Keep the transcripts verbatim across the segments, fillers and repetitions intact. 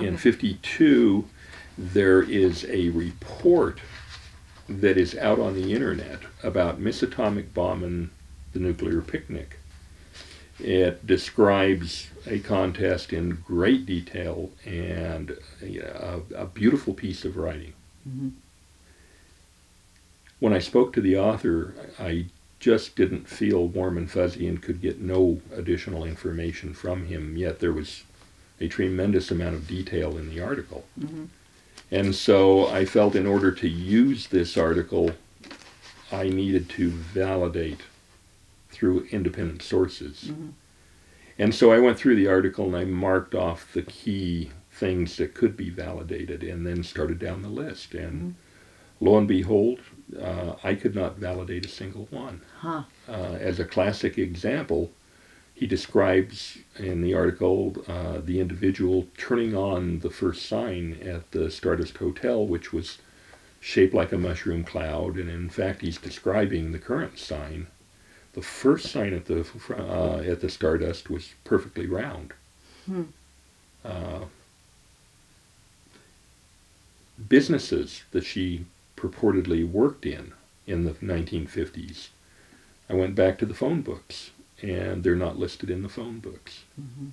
in fifty-two, there is a report that is out on the internet about Miss Atomic Bomb and the Nuclear Picnic. It describes a contest in great detail and a, a beautiful piece of writing. Mm-hmm. When I spoke to the author, I just didn't feel warm and fuzzy and could get no additional information from him, yet there was a tremendous amount of detail in the article. Mm-hmm. And so I felt in order to use this article, I needed to validate through independent sources. Mm-hmm. And so I went through the article and I marked off the key things that could be validated and then started down the list. And Mm-hmm. lo and behold, uh, I could not validate a single one. Huh. Uh, as a classic example, he describes in the article uh, the individual turning on the first sign at the Stardust Hotel, which was shaped like a mushroom cloud, and in fact he's describing the current sign. The first sign at the uh, at the Stardust was perfectly round. Hmm. Uh, businesses that she purportedly worked in in the nineteen fifties, I went back to the phone books, and they're not listed in the phone books. Mm-hmm.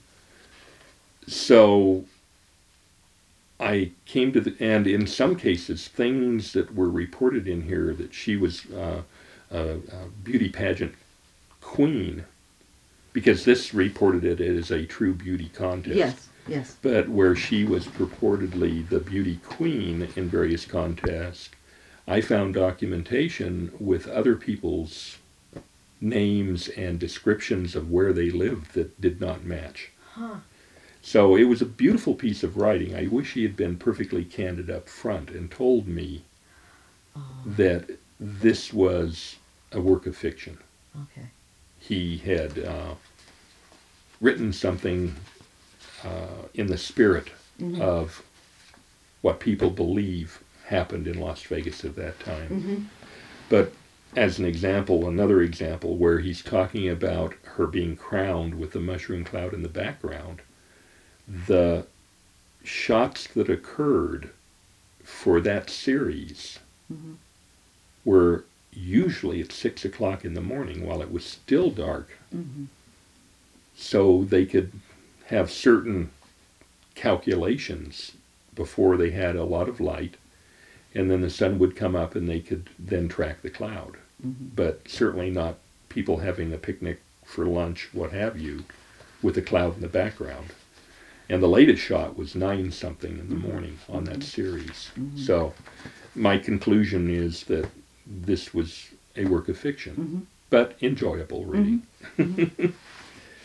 So I came to the, and in some cases, things that were reported in here that she was uh, a, a beauty pageant queen, because this reported it as a true beauty contest. Yes, yes. But where she was purportedly the beauty queen in various contests, I found documentation with other people's names and descriptions of where they lived that did not match. Huh. So it was a beautiful piece of writing. I wish he had been perfectly candid up front and told me Oh, that this was a work of fiction. okay. He had uh, written something uh, in the spirit Mm-hmm. of what people believe happened in Las Vegas at that time. Mm-hmm. But as an example, another example where he's talking about her being crowned with the mushroom cloud in the background, the shots that occurred for that series Mm-hmm. were usually at six o'clock in the morning while it was still dark, Mm-hmm. so they could have certain calculations before they had a lot of light, and then the sun would come up and they could then track the cloud. Mm-hmm. But certainly not people having a picnic for lunch, what have you, with a cloud in the background. And the latest shot was nine something in the Mm-hmm. morning on that series. Mm-hmm. So my conclusion is that this was a work of fiction, Mm-hmm. but enjoyable reading. Mm-hmm.